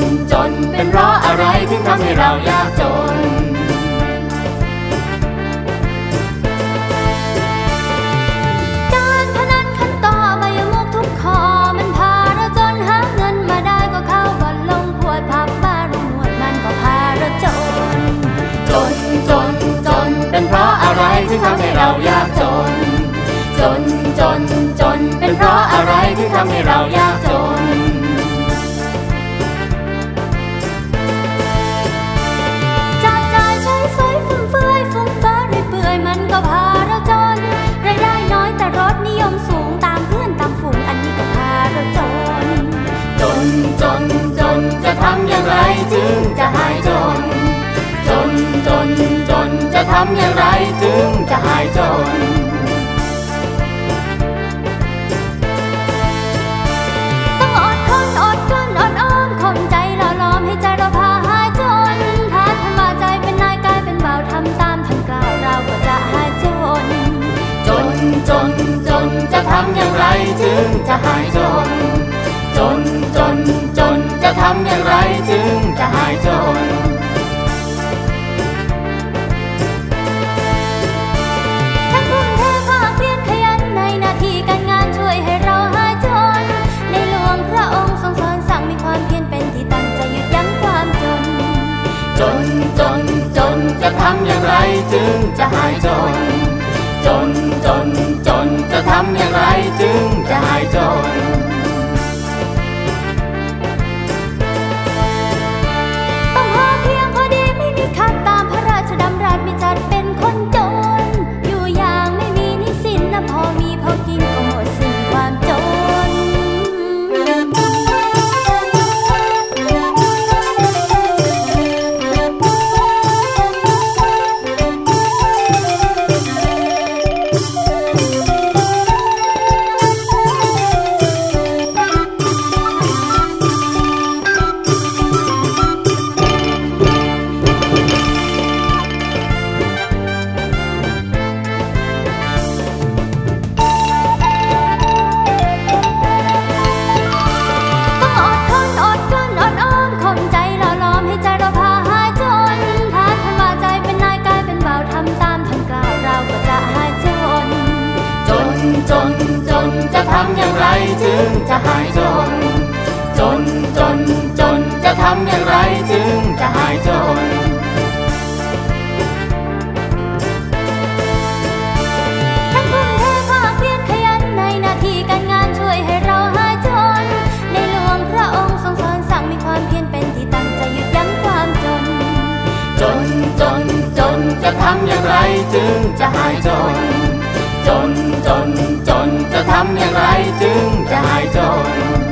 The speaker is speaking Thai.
จนเป็นเพราะอะไรถึงทำให้เรายากจนการพนันขันต่อใบมุกทุกข้อมันพาเราจนหาเงินมาได้ก็เข้าบ่อนลงขวดผับบาร์นวดมันก็พาเราจนเป็นเพราะอะไรถึงทำให้เรายากจนเป็นเพราะอะไรถึงทำให้เรายากจนจับจ่ายใช้สอยฟุ่มเฟือยฟุ้งเฟ้อเรื่อยเปื่อยมันก็พาเราจนรายได้น้อยแต่รสนิยมสูงตามเพื่อนตามฝูงอันนี้ก็พาเราจนจะทำอย่างไรจึงจะหายจนจะทำอย่างไรจึงจะหายจนต้องอดทนอดกลั้นอดอ้อมข่มใจหล่อล้อมให้ใจเราพาหายจนพาทำว่าใจเป็นนายกลายเป็นบ่าวทำตามท่านกล่าวเราก็จะหายจนจะทำอย่างไรจึงจะหายจนจะทำอย่างไรจึงจะหายจนทั้งทุ่มเทภาคเพียรขยันในหน้าที่การงานช่วยให้เราหายจนในหลวงพระองค์ทรงสอนสั่งมีความเพียรเป็นที่ตั้งใจหยุดยั้งความจนจะทำอย่างไรจึงจะหายจนจะทำอย่างไรจึงจะหายจนต้องพอเพียงพอดีไม่มีขัดตามพระราชดำรัสไม่จัดเป็นคนจนอยู่อย่างไม่มีหนี้สินนะพอมีพอกินก็หมดสิ้นความจนจะทำอย่างไรจึงจะหายจนจะทำอย่างไรจึงจะหายจนทั้งทุ่มเทภาคเพียรขยันในหน้าที่การงานช่วยให้เราหายจนในหลวงพระองค์ทรงสอนสั่งมีความเพียรเป็นที่ตั้งใจหยุดยั้งความจนจะทำอย่างไรจึงจะหายจนจะทำอย่างไรจึงจะหายจน